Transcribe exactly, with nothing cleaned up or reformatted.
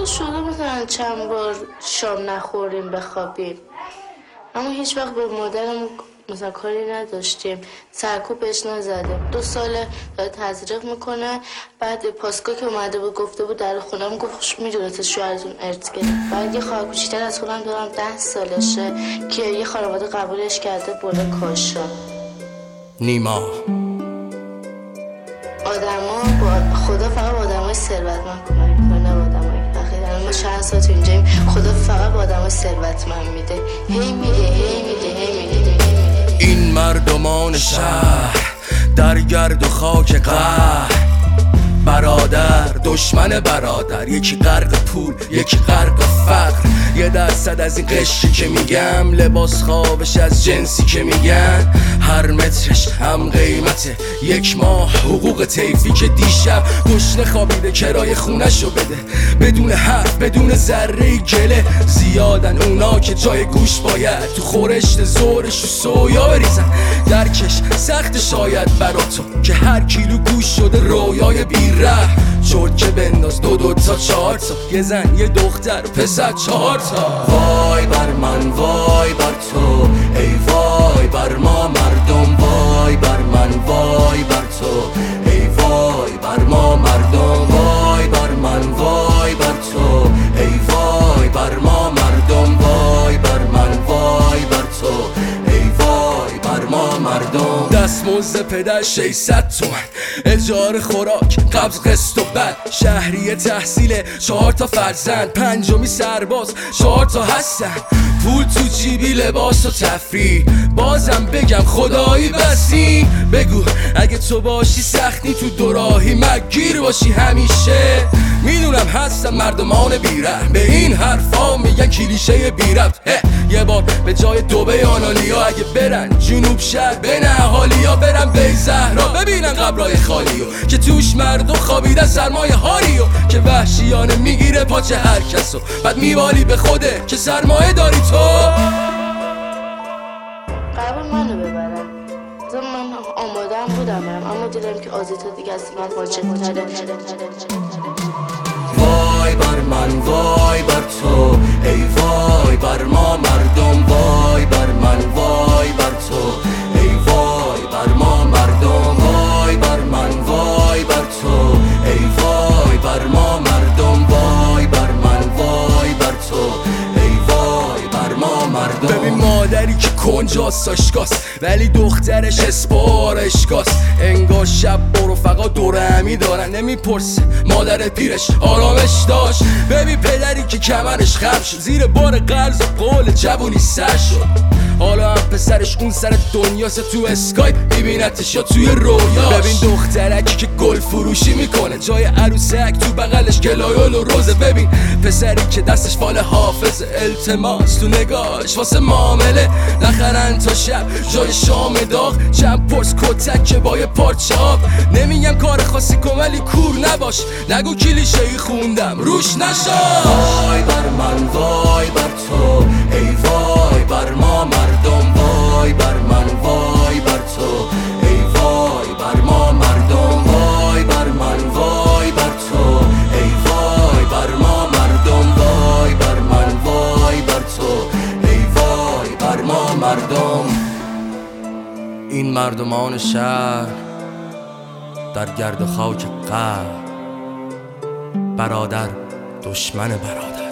شده مثلا چند بار شام نخوریم بخوابیم، اما هیچ وقت به مادرم مثلا کاری نداشتیم، سرکوب بهش نزدیم. دو ساله داره تزریق میکنه. بعد پاسکا که اومده بود گفته بود در خونم، گفت میدونه تو شوهرتون ارث گرفت. بعد یه خواهر کوچیک‌تر از خودم دارم ده سالشه که یه خانواده قبولش کرده بوده کاشا. نیما آدما با خدا فقط با آدمای ثروتمند کمک میکنه، نه با آدمای فقیر. ما چند سال تو اینجاییم، خدا فقط با آدمای ثروتمند میده، هی میده هی میده هی میده. این مردمان شهر در گرد و خاک قهر، برادر دشمن برادر، یکی غرق پول یکی غرق فقر. یه درصد از این قشری که میگم، لباس خوابش از جنسی که میگن، هر مترش هم قیمته یک ماه حقوق طیفی که دیشب گشنه خوابیده کرای خونه‌شو بده، بدون حرف بدون ذره گله. زیادن اونا که جای گوش باید تو خورشت زورش و سویا بریزن. درکش سخت شاید برا تو که هر کیلو گوش شده رویای بیره. شد که بنداز دو دو تا چهار تا، یه زن یه دختر پسر چهار تا. وای بر من وای بر تو، ای وای بر ما مردم، وای بر من وای بر تو، ای وای بر ما مردم، وای بر من وای بر تو، ای وای بر ما مردم، وای بر من وای بر تو، ای وای بر ما مردم. دستمزد پدر ششصد تومن، اجاره خوراک قبض قسط و بد، شهریه تحصیل چهار تا فرزند، پنجمی سرباز چهار تا هستن، پول تو جیبی لباس و تفریح. بازم بگم خدایی بسی، بگو اگه تو باشی سختی تو دوراهی، مگیر باشی همیشه. میدونم هستن مردمان بیره، به این حرفا میگن کلیشه بیربط. یه بار به جای دوبه آنالیا اگه برن جنوب شهر بین اهالیا، برن بی زهرا ببینن قبرای خالیو که توش مردم خوابیدن سرمایه هاریو، که وحشیانه میگیره پاچه هر کسو، بعد میوالی به خوده که سرمایه داری تو. قرار منو ببرن، من آمادم بودم برم، اما دیدم که آزیتا دیگه از من واجب تره. وای بر من وای بر تو، ای وای بر ما مردم، وای بر من وای بر تو، ای وای بر ما مردم، وای بر من وای بر تو، ای وای بر ما مردم، وای بر من وای بر تو، ای وای بر ما مردم. ببین مادری که کنجاست آشکاست، ولی دخترش اسپار اشکاست. انگار شب با رفقا دور همی دارن، نمیپرسه مادر پیرش آرامش داشت. ببین پدری که کمرش خم شد، زیر بار قرض و قول جوونی سر شد. حالا هم پسرش اون سر دنیاست، تو اسکایپ میبینتش یا توی رویاش. ببین دخترکی که گل فروشی میکنه، جای عروسک تو بغلش گلایول و روزه. ببین پسری که دستش فال حافظه، التماس تو نگاهش واسه معامله. نخرن تا شب جای شام داغ، چند پرس کتک که با یه پارچه آب. نمیگم کار خاصی کن ولی کور نباش، نگو کلیشه ای خوندم روش نشاش. وای بر من وای بر تو، ای وای بر ما مردم، وای بر من وای بر تو، ای وای بر ما مردم، وای بر من وای بر تو، ای وای بر ما مردم، وای بر من وای بر تو، ای وای بر ما مردم. این مردمان شهر در گرد و خاک قهر، برادر دشمن برادر.